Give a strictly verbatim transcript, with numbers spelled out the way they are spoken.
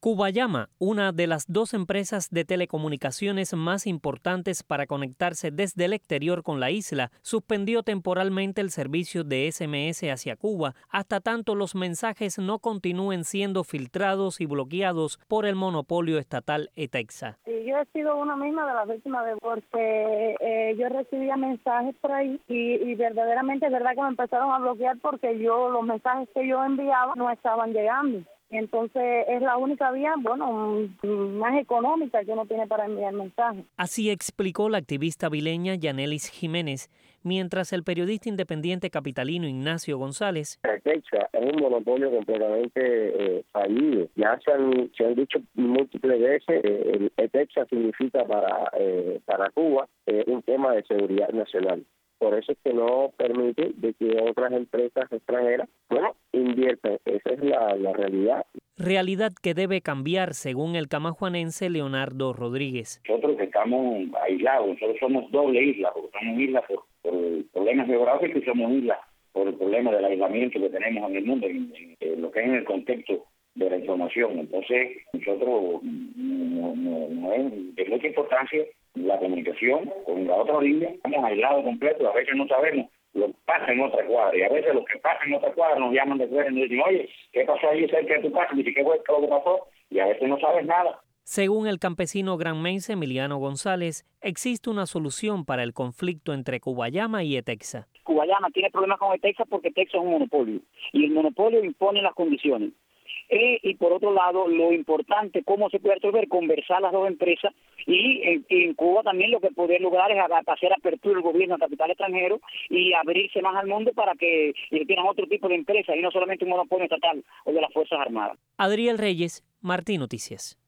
Cubayama, una de las dos empresas de telecomunicaciones más importantes para conectarse desde el exterior con la isla, suspendió temporalmente el servicio de ese eme ese hacia Cuba hasta tanto los mensajes no continúen siendo filtrados y bloqueados por el monopolio estatal ETEXA. Sí, yo he sido una misma de las víctimas de porque eh, yo recibía mensajes por ahí y, y verdaderamente es verdad que me empezaron a bloquear porque yo los mensajes que yo enviaba no estaban llegando. Entonces es la única vía, bueno, más económica que uno tiene para enviar mensajes. Así explicó la activista vileña Yanelis Jiménez, mientras el periodista independiente capitalino Ignacio González. ETEXA es un monopolio completamente eh, fallido. Ya se han, se han dicho múltiples veces, eh, el ETEXA significa para, eh, para Cuba eh, un tema de seguridad nacional. Por eso es que no permite de que otras empresas extranjeras, bueno, inviertan. Esa es la, la realidad. Realidad que debe cambiar, según el camajuanense Leonardo Rodríguez. Nosotros estamos aislados, nosotros somos doble isla, porque somos islas por, por problemas geográficos y somos islas por el problema del aislamiento que tenemos en el mundo, en, en, en lo que es en el contexto de la información. Entonces, nosotros no, no, no es de mucha importancia la comunicación con la otra orilla. Estamos aislados completos, a veces no sabemos lo que pasa en otra cuadra, y a veces lo que pasa en otra cuadra nos llaman de fuera y nos dicen, oye, ¿qué pasó ahí cerca de tu casa? Y ¿qué fue lo que pasó? Y a veces no sabes nada. Según el campesino granmense Emiliano González, existe una solución para el conflicto entre Cubayama y ETEXA. Cubayama tiene problemas con ETEXA porque ETEXA es un monopolio, y el monopolio impone las condiciones. Eh, y por otro lado, lo importante, cómo se puede resolver, conversar las dos empresas y en, en Cuba también lo que poder lograr es hacer apertura del gobierno a capital extranjero y abrirse más al mundo para que tengan otro tipo de empresas y no solamente un monopolio estatal o de las Fuerzas Armadas. Adriel Reyes, Martín Noticias.